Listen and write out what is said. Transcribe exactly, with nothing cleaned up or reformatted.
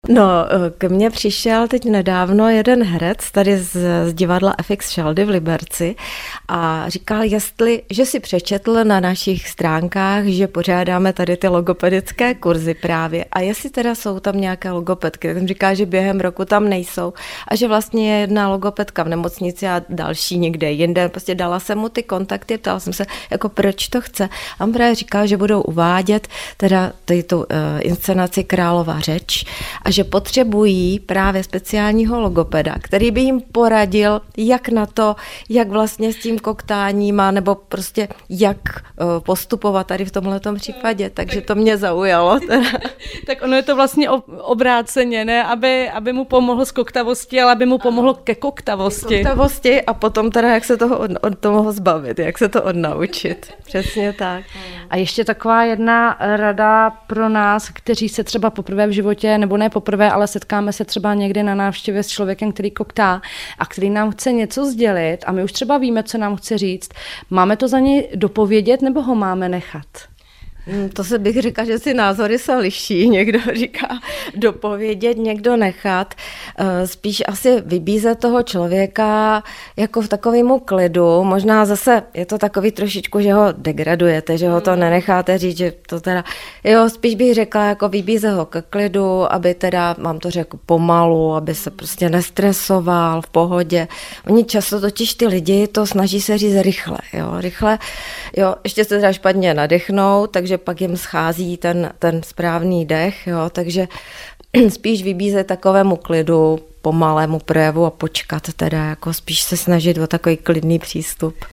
No, k mně přišel teď nedávno jeden herec tady z, z divadla F X Šaldy v Liberci a říkal, jestli, že si přečetl na našich stránkách, že pořádáme tady ty logopedické kurzy právě a jestli teda jsou tam nějaké logopedky, tak jsem říká, že během roku tam nejsou a že vlastně je jedna logopedka v nemocnici a další někde jinde. Prostě dala jsem mu ty kontakty, ptala jsem se, jako proč to chce. A on právě říkal, že budou uvádět teda tu uh, inscenaci Králova řeč a že potřebují právě speciálního logopeda, který by jim poradil, jak na to, jak vlastně s tím koktáním a nebo prostě jak uh, postupovat tady v tomhletom případě. Takže to mě zaujalo. Teda. Tak ono je to vlastně obráceně, ne? Aby, aby mu pomohl z koktavosti, ale aby mu pomohlo ke koktavosti. Koktavosti a potom teda, jak se toho od, od toho zbavit, jak se to odnaučit. Přesně tak. A ještě taková jedna rada pro nás, kteří se třeba poprvé v životě, nebo ne poprvé, ale setkáme se třeba někdy na návštěvě s člověkem, který koktá a který nám chce něco sdělit a my už třeba víme, co nám chce říct. Máme to za něj dopovědět nebo ho máme nechat? To se bych říkala, že si názory se liší. Někdo říká dopovědět, někdo nechat. Spíš asi vybízet toho člověka jako v takovému klidu. Možná zase je to takový trošičku, že ho degradujete, že ho to nenecháte říct, že to teda... Jo, spíš bych řekla, jako vybíze ho ke klidu, aby teda, mám to řekl, pomalu, aby se prostě nestresoval, v pohodě. Oni často totiž ty lidi to snaží se říct rychle, jo, rychle. Jo, ještě se teda špatně nadechnou, takže pak jim schází ten, ten správný dech, jo, takže spíš vybízet takovému klidu, pomalému projevu a počkat teda, jako spíš se snažit o takový klidný přístup.